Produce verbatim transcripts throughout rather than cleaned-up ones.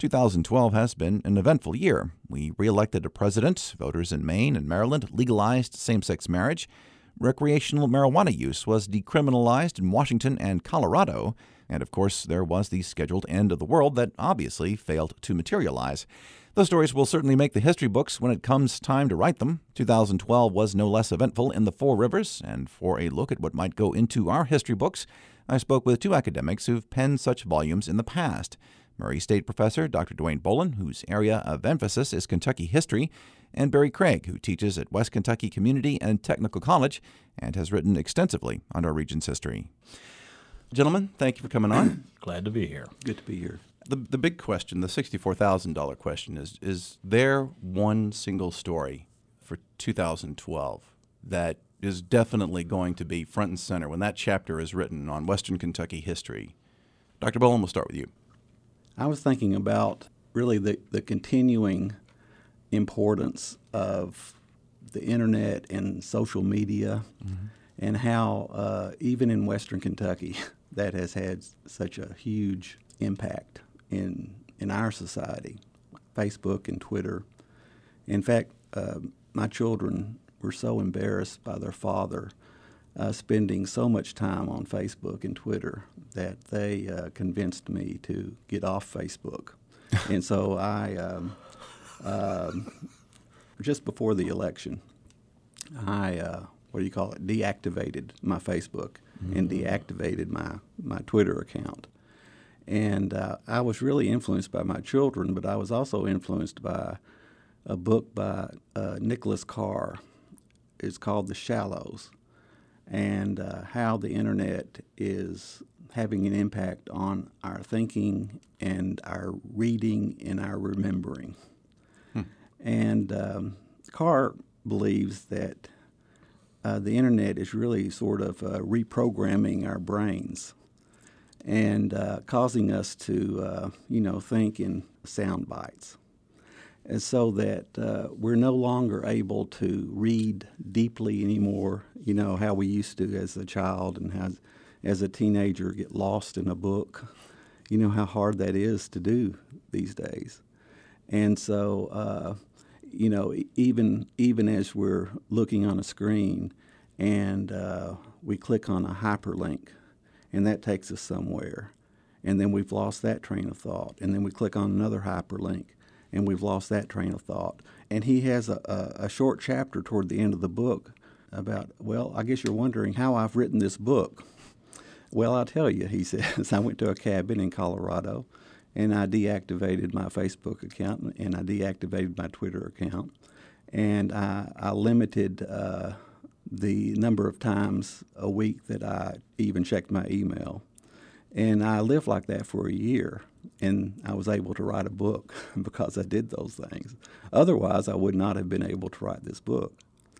two thousand twelve has been an eventful year. We re-elected a president, voters in Maine and Maryland legalized same-sex marriage, recreational marijuana use was decriminalized in Washington and Colorado, and of course there was the scheduled end of the world that obviously failed to materialize. Those stories will certainly make the history books when it comes time to write them. two thousand twelve was no less eventful in the Four Rivers, and for a look at what might go into our history books, I spoke with two academics who've penned such volumes in the past. Murray State professor Doctor Dwayne Bolin, whose area of emphasis is Kentucky history, and Barry Craig, who teaches at West Kentucky Community and Technical College and has written extensively on our region's history. Gentlemen, thank you for coming on. Glad to be here. Good to be here. The the big question, the sixty-four thousand dollars question is, is there one single story for two thousand twelve that is definitely going to be front and center when that chapter is written on Western Kentucky history? Doctor Bolin, we'll start with you. I was thinking about really the, the continuing importance of the internet and social media, mm-hmm. and how uh, even in Western Kentucky that has had such a huge impact in in our society, Facebook and Twitter. In fact, uh, my children were so embarrassed by their father uh, spending so much time on Facebook and Twitter that they uh, convinced me to get off Facebook. And so I, um, um, just before the election, I, uh, what do you call it, deactivated my Facebook mm-hmm. and deactivated my, my Twitter account. And uh, I was really influenced by my children, but I was also influenced by a book by uh, Nicholas Carr. It's called The Shallows, and uh, how the internet is having an impact on our thinking and our reading and our remembering. Hmm. And um, Carr believes that uh, the internet is really sort of uh, reprogramming our brains and uh, causing us to, uh, you know, think in sound bites. And so that uh, we're no longer able to read deeply anymore, you know, how we used to as a child and how, as a teenager, get lost in a book. You know how hard that is to do these days. And so, uh, you know, even even as we're looking on a screen and uh, we click on a hyperlink, and that takes us somewhere, and then we've lost that train of thought, and then we click on another hyperlink, and we've lost that train of thought. And he has a, a, a short chapter toward the end of the book about, well, I guess you're wondering how I've written this book. Well, I'll tell you, he says, I went to a cabin in Colorado, and I deactivated my Facebook account, and I deactivated my Twitter account, and I, I limited uh, the number of times a week that I even checked my email. And I lived like that for a year, and I was able to write a book because I did those things. Otherwise, I would not have been able to write this book.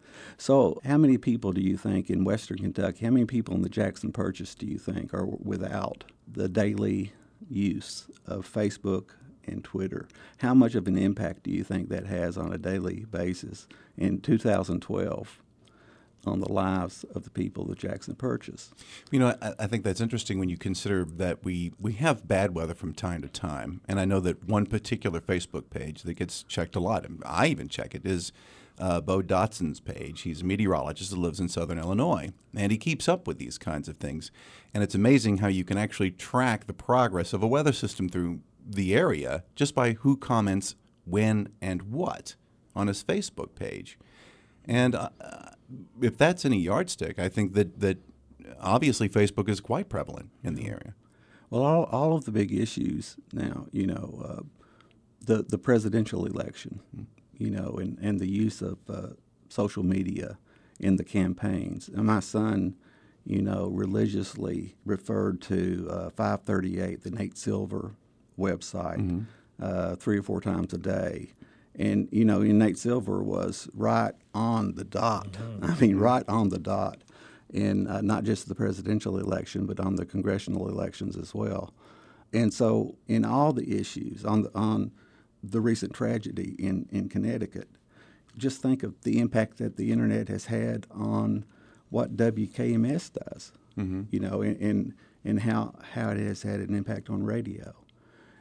So how many people do you think in Western Kentucky, how many people in the Jackson Purchase do you think are without the daily use of Facebook and Twitter? How much of an impact do you think that has on a daily basis in two thousand twelve? On the lives of the people of Jackson Purchase? You know, I, I think that's interesting when you consider that we, we have bad weather from time to time. And I know that one particular Facebook page that gets checked a lot, and I even check it, is uh, Bo Dotson's page. He's a meteorologist that lives in southern Illinois, and he keeps up with these kinds of things. And it's amazing how you can actually track the progress of a weather system through the area just by who comments when and what on his Facebook page. And uh, if that's any yardstick, I think that, that obviously Facebook is quite prevalent in the area. Well, all, all of the big issues now, you know, uh, the the presidential election, you know, and, and the use of uh, social media in the campaigns. And my son, you know, religiously referred to uh, five thirty-eight, the Nate Silver website, mm-hmm. uh, three or four times a day. And, you know, Nate Silver was right on the dot. Mm-hmm. I mean, right on the dot in uh, not just the presidential election, but on the congressional elections as well. And so in all the issues, on the, on the recent tragedy in, in Connecticut, just think of the impact that the internet has had on what W K M S does, mm-hmm. you know, and, and, and how, how it has had an impact on radio.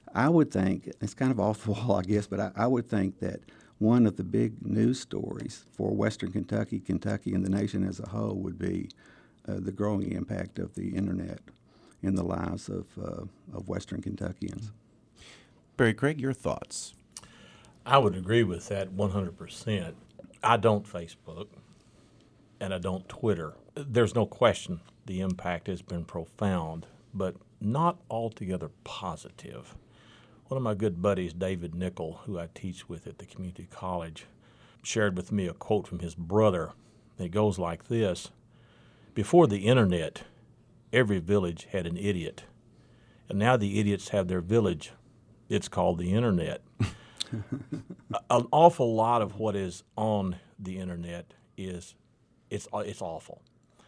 I would think, it's kind of off the wall, I guess, but I, I would think that one of the big news stories for Western Kentucky, Kentucky, and the nation as a whole would be uh, the growing impact of the internet in the lives of, uh, of Western Kentuckians. Barry Craig, your thoughts? I would agree with that one hundred percent. I don't Facebook, and I don't Twitter. There's no question the impact has been profound, but not altogether positive. One of my good buddies, David Nickel, who I teach with at the community college, shared with me a quote from his brother. It goes like this: before the internet, every village had an idiot, and now the idiots have their village. It's called the internet. An awful lot of what is on the internet is it's it's awful.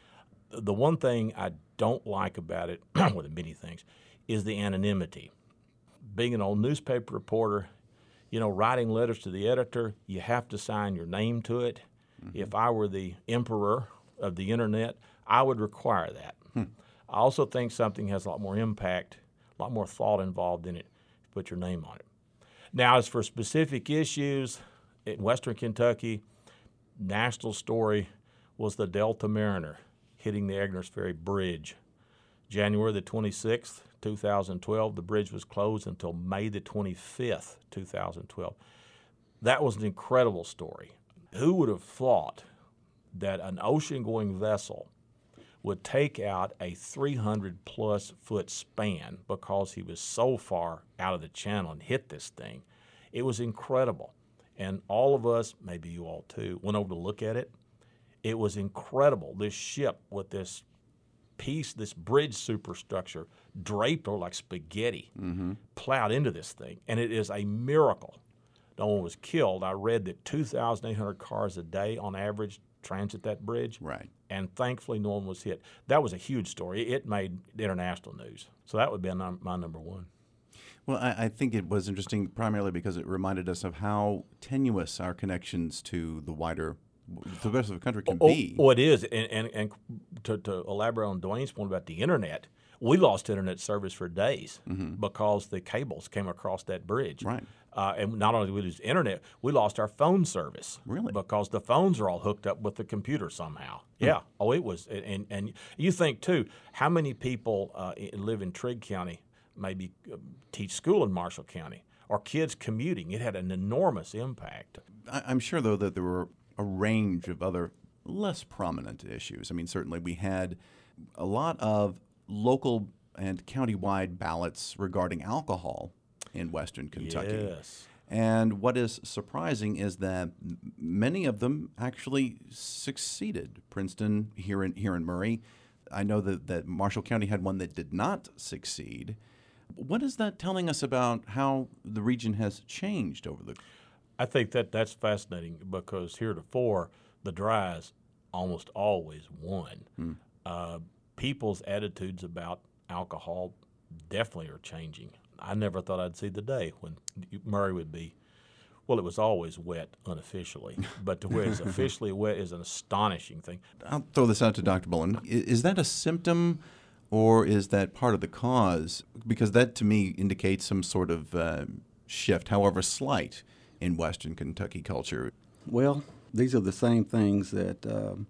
The one thing I don't like about it, well, the many things, is the anonymity. Being an old newspaper reporter, you know, writing letters to the editor, you have to sign your name to it. Mm-hmm. If I were the emperor of the internet, I would require that. Hmm. I also think something has a lot more impact, a lot more thought involved in it. Put your name on it. Now, as for specific issues in Western Kentucky, national story was the Delta Mariner hitting the Agnes Ferry Bridge. January the twenty-sixth, two thousand twelve, the bridge was closed until May the twenty-fifth, two thousand twelve. That was an incredible story. Who would have thought that an ocean-going vessel would take out a three hundred plus foot span because he was so far out of the channel and hit this thing? It was incredible. And all of us, maybe you all too, went over to look at it. It was incredible. This ship with this piece, this bridge superstructure draped or like spaghetti, mm-hmm. plowed into this thing. And it is a miracle. No one was killed. I read that two thousand eight hundred cars a day on average transit that bridge. Right. And thankfully no one was hit. That was a huge story. It made international news. So that would be my number one. Well, I, I think it was interesting primarily because it reminded us of how tenuous our connections to the wider, to the rest of the country can oh, be. Oh, it is. And, and, and to, to elaborate on Dwayne's point about the internet, we lost internet service for days mm-hmm. because the cables came across that bridge. Right. Uh, and not only did we lose internet, we lost our phone service. Really? Because the phones are all hooked up with the computer somehow. Hmm. Yeah. Oh, it was. And, and you think, too, how many people uh, live in Trigg County, maybe uh, teach school in Marshall County, or kids commuting? It had an enormous impact. I, I'm sure, though, that there were a range of other less prominent issues. I mean, certainly we had a lot of local and countywide ballots regarding alcohol in Western Kentucky. Yes. And what is surprising is that many of them actually succeeded. Princeton, here in here in Murray, I know that, that Marshall County had one that did not succeed. What is that telling us about how the region has changed over the... I think that that's fascinating because heretofore the dries almost always won. Hmm. Uh, people's attitudes about alcohol definitely are changing. I never thought I'd see the day when Murray would be, well, it was always wet unofficially, but to where it's officially wet is an astonishing thing. I'll throw this out to Doctor Bullen. Is that a symptom or is that part of the cause? Because that, to me, indicates some sort of uh, shift, however slight, in Western Kentucky culture. Well, these are the same things that um,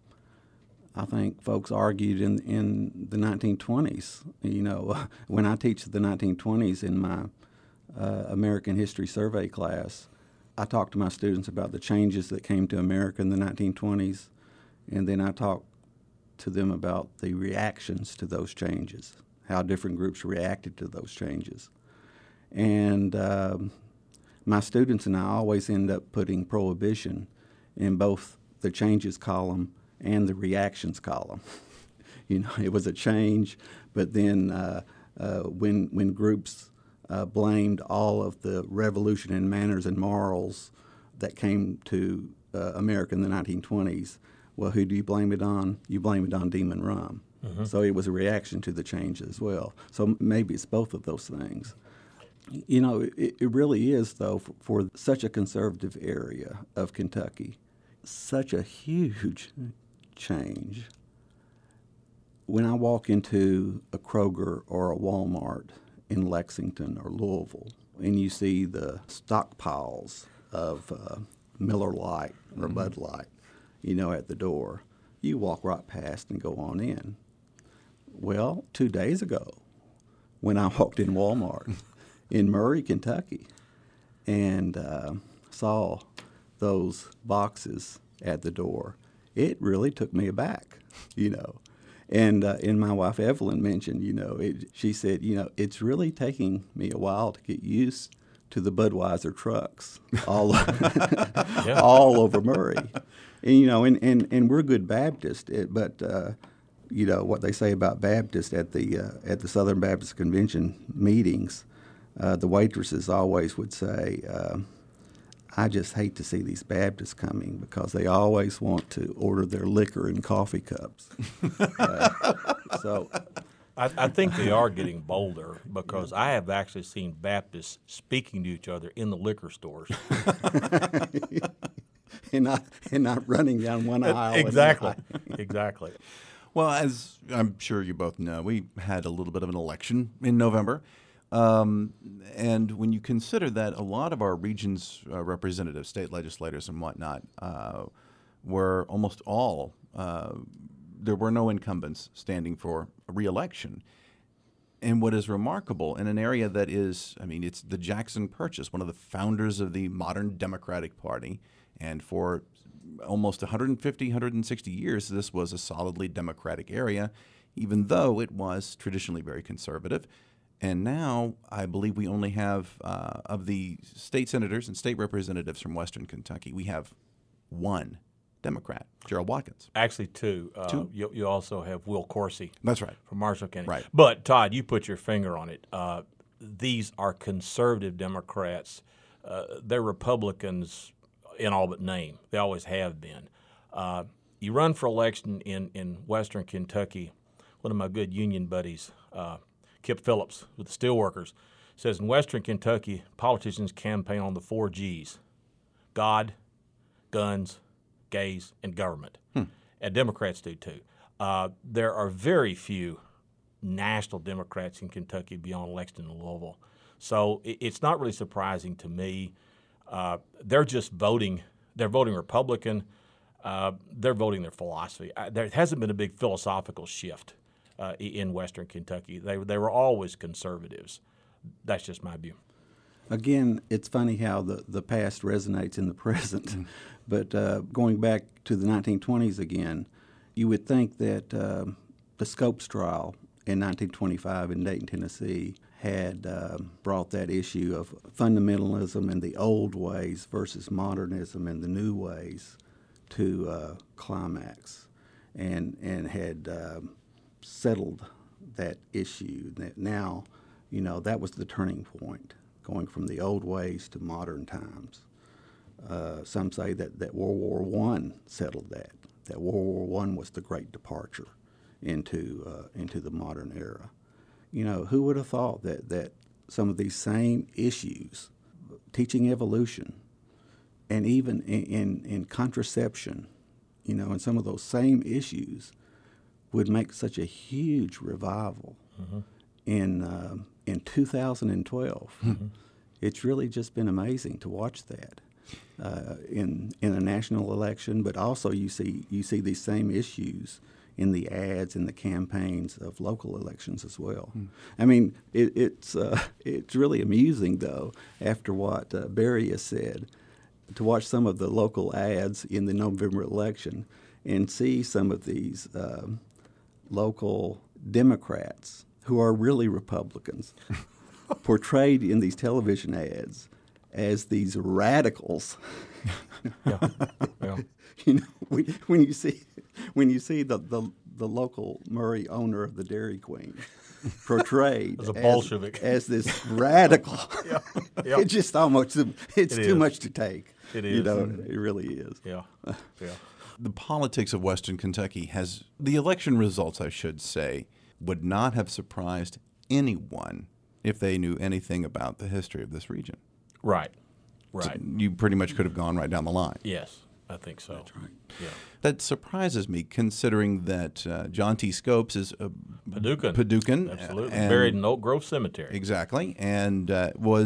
I think folks argued in in the nineteen twenties. You know, when I teach the nineteen twenties in my uh, American History Survey class, I talk to my students about the changes that came to America in the nineteen twenties, and then I talk to them about the reactions to those changes, how different groups reacted to those changes. And um, my students and I always end up putting prohibition in both the changes column and the reactions column. You know, it was a change, but then uh, uh, when when groups uh, blamed all of the revolution in manners and morals that came to uh, America in the nineteen twenties, well, who do you blame it on? You blame it on Demon Rum. Mm-hmm. So it was a reaction to the change as well. So maybe it's both of those things. You know, it, it really is, though, for, for such a conservative area of Kentucky, such a huge change. When I walk into a Kroger or a Walmart in Lexington or Louisville, and you see the stockpiles of uh, Miller Lite or mm-hmm. Bud Light, you know, at the door, you walk right past and go on in. Well, two days ago, when I walked in Walmart in Murray, Kentucky, and uh, saw those boxes at the door, it really took me aback, you know. And uh, and my wife Evelyn mentioned, you know, it, she said, you know, it's really taking me a while to get used to the Budweiser trucks all yeah. all over Murray, and you know, and, and, and we're good Baptist, but uh, you know what they say about Baptist at the uh, at the Southern Baptist Convention meetings, uh, the waitresses always would say, Uh, I just hate to see these Baptists coming because they always want to order their liquor in coffee cups. uh, so, I, I think they are getting bolder because I have actually seen Baptists speaking to each other in the liquor stores. and not and not running down one aisle. Exactly, exactly. Well, as I'm sure you both know, we had a little bit of an election in November. Um, and when you consider that a lot of our region's uh, representatives, state legislators and whatnot, uh, were almost all, uh, there were no incumbents standing for re-election. And what is remarkable in an area that is, I mean, it's the Jackson Purchase, one of the founders of the modern Democratic Party, and for almost one hundred fifty, one hundred sixty years, this was a solidly Democratic area, even though it was traditionally very conservative. And now I believe we only have, uh, of the state senators and state representatives from Western Kentucky, we have one Democrat, Gerald Watkins. Actually, two. Uh, two. You, you also have Will Coursey. That's right. From Marshall County. Right. But, Todd, you put your finger on it. Uh, these are conservative Democrats. Uh, they're Republicans in all but name. They always have been. Uh, you run for election in, in Western Kentucky. One of my good union buddies, uh, Kip Phillips with the Steelworkers, says in Western Kentucky, politicians campaign on the four G's: God, guns, gays, and government. Hmm. And Democrats do too. Uh, there are very few national Democrats in Kentucky beyond Lexington and Louisville. So it, it's not really surprising to me. Uh, they're just voting. They're voting Republican. Uh, they're voting their philosophy. Uh, there hasn't been a big philosophical shift Uh, in Western Kentucky. They they were always conservatives. That's just my view. Again, it's funny how the, the past resonates in the present. Mm. But uh, going back to the nineteen twenties again, you would think that uh, the Scopes trial in nineteen twenty-five in Dayton, Tennessee, had uh, brought that issue of fundamentalism and the old ways versus modernism and the new ways to uh, climax, and and had uh, settled that issue. That now, you know, that was the turning point, going from the old ways to modern times. Uh, some say that, that World War One settled that. That World War One was the great departure into uh, into the modern era. You know, who would have thought that that some of these same issues, teaching evolution, and even in, in, in contraception, you know, and some of those same issues would make such a huge revival mm-hmm. in uh, in two thousand twelve. Mm-hmm. It's really just been amazing to watch that uh, in in a national election, but also you see you see these same issues in the ads and the campaigns of local elections as well. Mm. I mean, it, it's uh, it's really amusing though, after what uh, Barry has said, to watch some of the local ads in the November election and see some of these um, local Democrats who are really Republicans portrayed in these television ads as these radicals. yeah. Yeah. You know, when, when you see when you see the, the, the local Murray owner of the Dairy Queen portrayed as a Bolshevik, as, as this radical, yeah. Yeah. it's just almost it's it too is. much to take. It is. You know, it really is. Yeah. Yeah. The politics of Western Kentucky has, the election results, I should say, would not have surprised anyone if they knew anything about the history of this region. Right. Right. So you pretty much could have gone right down the line. Yes, I think so. That's right. Yeah. That surprises me, considering that uh, John T. Scopes is a Paducan. Paducan. Absolutely. And buried in Oak Grove Cemetery. Exactly. And uh, was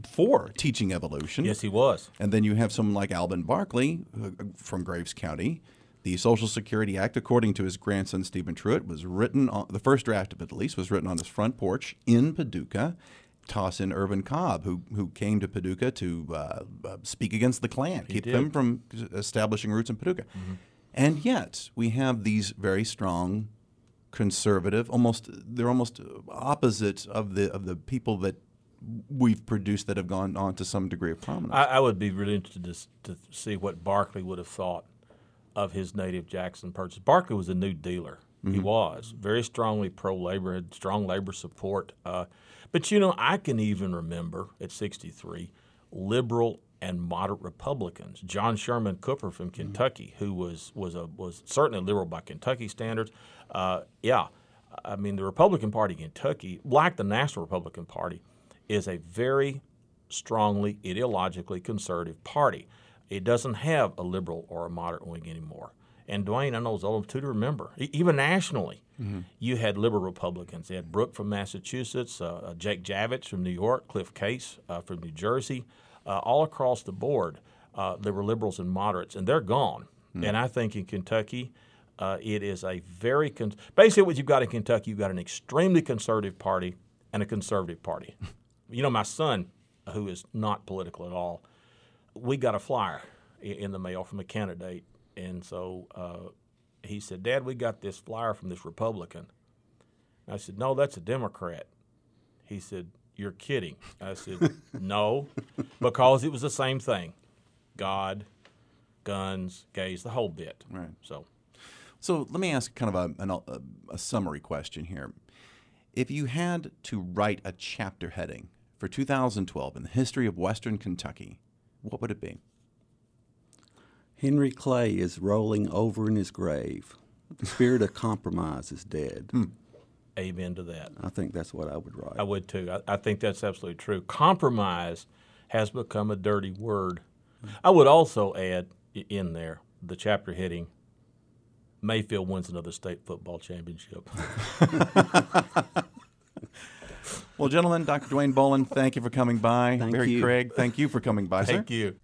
for teaching evolution. Yes, he was. And then you have someone like Alben Barkley uh, from Graves County. The Social Security Act, according to his grandson Stephen Truitt, was written on the first draft of it, at least, was written on his front porch in Paducah. Toss in Irvin Cobb, who who came to Paducah to uh, uh, speak against the Klan, He keep did. them from establishing roots in Paducah. Mm-hmm. And yet we have these very strong, conservative, almost they're almost opposite of the of the people that we've produced that have gone on to some degree of prominence. I, I would be really interested to, to see what Barkley would have thought of his native Jackson purchase. Barkley was a New Dealer. Mm-hmm. He was very strongly pro-labor, had strong labor support. Uh, but, you know, I can even remember at sixty-three liberal and moderate Republicans. John Sherman Cooper from Kentucky, mm-hmm. who was was a was certainly liberal by Kentucky standards. Uh, yeah, I mean, the Republican Party in Kentucky, like the National Republican Party, is a very strongly ideologically conservative party. It doesn't have a liberal or a moderate wing anymore. And Dwayne, I know it's old too to remember. E- even nationally, mm-hmm. you had liberal Republicans. You had Brooke from Massachusetts, uh, Jake Javits from New York, Cliff Case uh, from New Jersey. Uh, all across the board, uh, there were liberals and moderates, and they're gone. Mm-hmm. And I think in Kentucky, uh, it is a very con- – basically what you've got in Kentucky, you've got an extremely conservative party and a conservative party. You know, my son, who is not political at all, we got a flyer in the mail from a candidate. And so uh, he said, Dad, we got this flyer from this Republican. I said, no, that's a Democrat. He said, you're kidding. I said, no, because it was the same thing. God, guns, gays, the whole bit. Right. So, so let me ask kind of a, an, a, a summary question here. If you had to write a chapter heading for two thousand twelve in the history of Western Kentucky, what would it be? Henry Clay is rolling over in his grave. The spirit of compromise is dead. Hmm. Amen to that. I think that's what I would write. I would too. I, I think that's absolutely true. Compromise has become a dirty word. I would also add in there the chapter heading, Mayfield wins another state football championship. Well, gentlemen, Doctor Dwayne Boland, thank you for coming by. Thank Barry you. Craig, thank you for coming by, sir. Thank you.